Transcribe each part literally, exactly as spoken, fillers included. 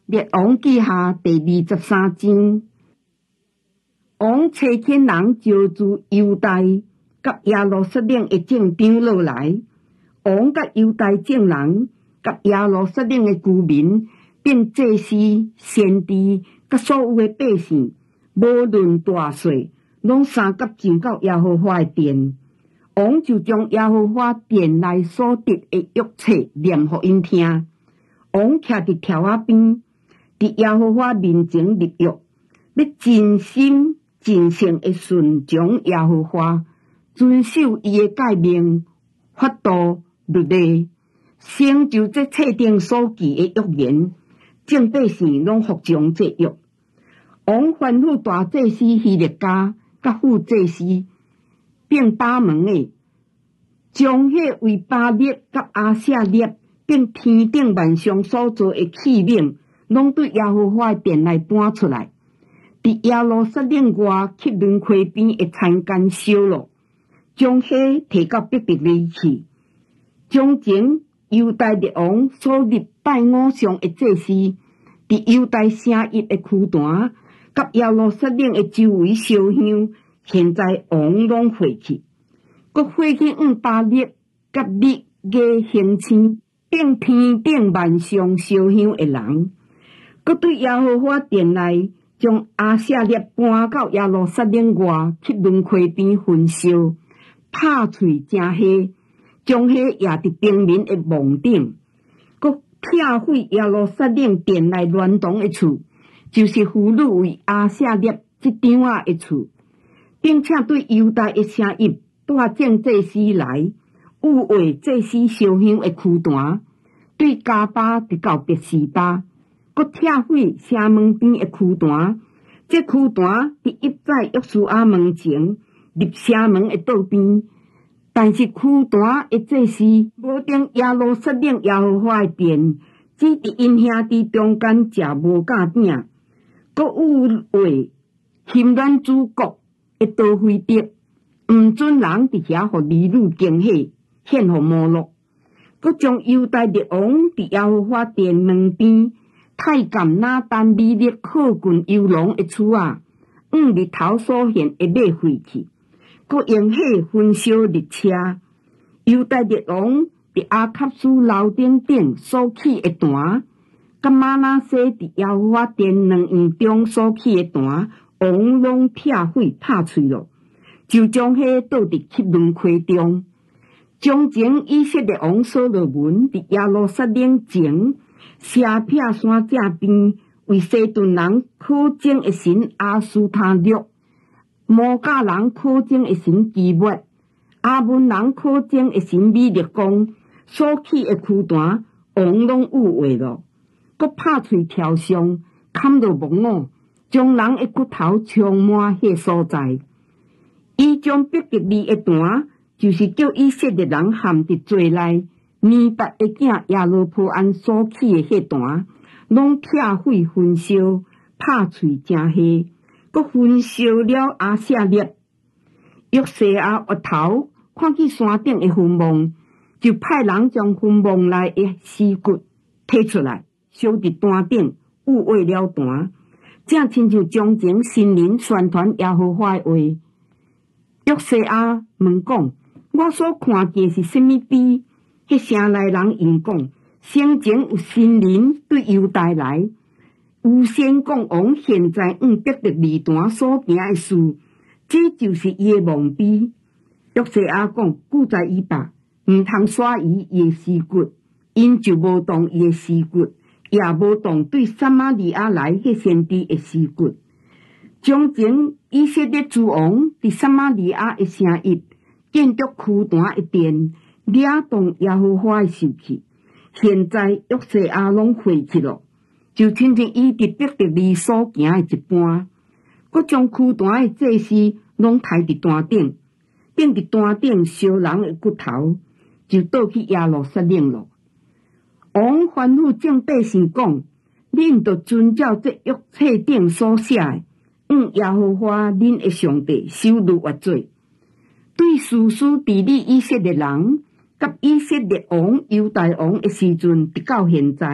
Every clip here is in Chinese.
列王记下第二十三章，王差遣人招住犹大甲耶路撒冷的政长落来，王甲犹大众人甲耶路撒冷的居民，并祭司、先知甲所有的百姓，无论大小，拢三甲进到耶和华的殿。王就将耶和华殿内所得的约册念互因听。王徛伫条仔边，伫耶和华面前立约，要真心真性的顺从耶和华，遵守伊的诫命、法度、律例，成就这册顶所记的约言。众百姓拢服从这约。王吩咐大祭司希勒家甲副祭司，并把门的，将迄为巴列甲阿舍列并天顶万象所做的器皿，拢对耶和华殿内搬出来，伫耶路撒冷外去轮溪边的田间烧了，将火提到伯特利去。从前犹大列王所立拜偶像的祭司，伫犹大城邑的区段，甲耶路撒冷的周围烧香，现在王拢废去，佮废去用巴列甲列嘅行星，并天顶万象烧香的人，佮对耶和华殿内将阿舍列搬到耶路撒冷外去轮溪边焚烧，拍碎正火，将火压伫平民的墓顶，佮拆毁耶路撒冷殿内乱堂的厝，就是俘虏为阿舍列这张啊的厝，并且对犹大的城邑带正祭司来，污秽祭司烧香的区段，对加巴直到别是巴，佮拆毁城门边的区段。这区段伫一在约书亚门前，入城门的倒边。但是区段的祭司无定耶路撒冷耶和华的殿，只伫因兄弟中间食无甲饼，佮污秽侵染主国的刀灰德，毋准人伫遐互儿女敬献，献互摩洛。佮将犹大列王伫耶和华殿门边太监拿单米勒好近游龙的厝啊，往日头所献的马废去，佮用火焚烧日车。犹大列王伫阿卡苏楼顶顶所起的坛，甲玛拿西伫耶和华殿两院中所起的坛，王拢拆毁拍碎了，就将火倒伫汲淪溪中。从前以色列王所罗门伫耶路撒冷前沙撇山正边，为西顿人可憎的神阿斯塔略，摩甲人可憎的神基抹，阿门人可憎的神米勒公所起的区段，王拢污秽了，佮拍碎条上，砍落木偶，将人的骨头充满迄所在。伊将伯特利的坛，就是叫以色列人含伫罪内，尼达的囝亚罗波安所起的迄坛，拢拆毁焚烧，拍碎正火，佮焚烧了阿舍列。约西亚额头看见山顶的坟墓，就派人将坟墓内的尸骨摕出来，烧伫坛顶，污秽了坛，正亲像从前神人宣传耶和华的话。约西亚问讲：我所看见是甚物比？迄城内人应讲：先前有神人对犹大来，有先讲王现在往伯特利坛所行的事，这就是伊的墓碑。约西亚讲：故在伊吧，毋通耍伊伊的尸骨，因就无动伊的尸骨，也无动对撒玛利亚来迄先知的尸骨。从前以色列诸王伫撒玛利亚的城邑建筑区坛的殿，掠动耶和华的受气。现在约西亚拢废去了，就亲像伊伫伯特利所行的一般。佮将区坛的祭司拢抬伫坛顶，并伫坛顶烧人的骨头，就倒去耶路撒冷了。王吩咐众百姓讲：恁着遵照这约册顶所写的，往耶和华恁的上帝守律约罪。对实施治理以色列人，甲以色列王犹大王的时阵，直到现在，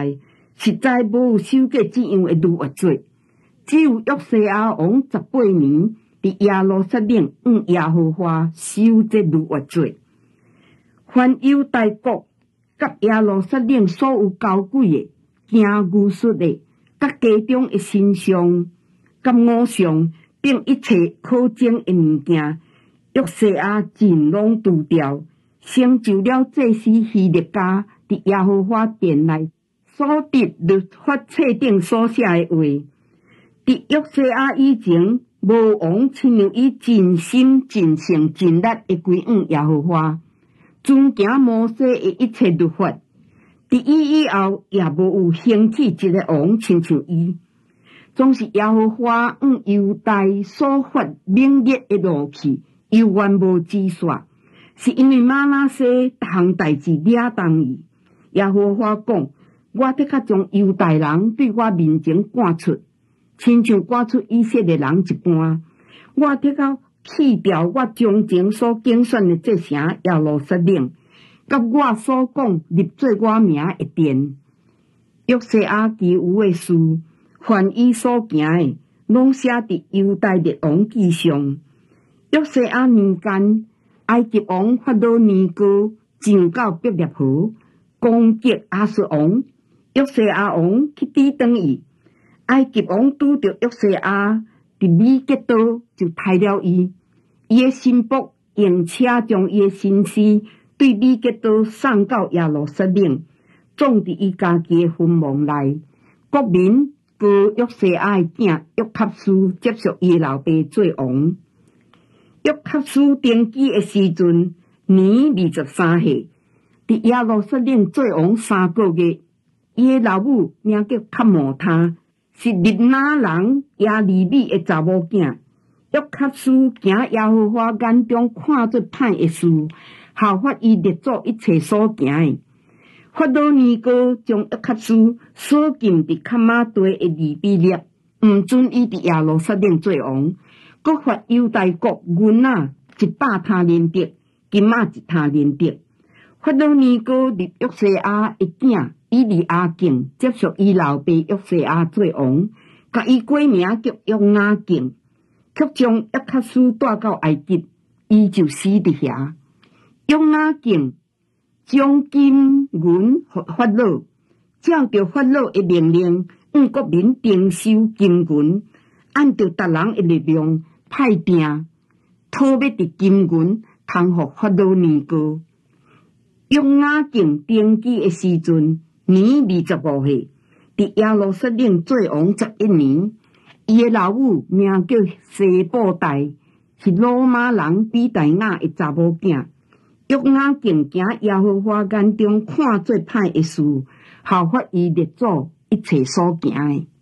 实在无有守过这样的律法罪。只有约西亚王十八年，伫耶路撒冷向耶和华守这律法罪。凡犹大国甲耶路撒冷所有高贵的、行巫术的、甲家中的神像、甲偶像，并一切可憎的物件，约西亚尽拢除掉，成就了祭司希勒家伫耶和华殿内所得律法册顶所写的话。伫约西亚以前，无王亲像伊尽心、尽性、尽力的归向耶和华，遵行摩西的一切律法。伫伊以后，也无有兴起一个王亲像伊，总是耶和华向犹大所发猛烈的怒气，犹原无止煞，是因为玛拿西逐项代志惹动伊。耶和华讲：我得较将犹大人对我面前赶出，亲像赶出以色列人一般。我得较弃掉我从前所竞选的这城耶路撒冷，甲我所讲立做我名的殿。约西亚其余的事，凡伊所行的，拢写伫犹大列王记上。约西亚年间，埃及王法老尼哥上到伯利河，攻击亚述王。约西亚王去抵挡伊，埃及王拄着约西亚伫米吉多，就杀了伊。伊的心腹用车将伊的身尸对米吉多送到耶路撒冷，葬伫伊家己的坟墓内。国民告约西亚的囝约克斯接续伊老爸做王。约克斯登基的时阵，年二十三岁，伫耶路撒冷做王三个月。伊的老母名叫卡摩他，是利拿人亚利米的查某囝。约克斯行耶和华眼中看做歹的事，效法伊列祖一切所行的。法老尼哥将约克斯锁禁伫卡马地的利比列，毋准伊伫耶路撒冷做王。搁发犹大国银仔一百他连得，金仔一他连得。法老尼哥立约西亚的囝以利亚敬接续伊老爸约西亚做王，甲伊改名叫约雅敬，却将约克斯带到埃及，伊就死伫遐。约雅敬将金银互法老，照着法老的命令，向国民征收金银，按照逐人的力量派定，讨要伫金银通互法老尼哥。约雅敬登基的时阵，年二十五岁，伫耶路撒冷做王十一年。伊的老母名叫西布代，是罗马人比大雅的查某囝。约雅敬行耶和华眼中看做歹的事，效法伊列祖一切所行的。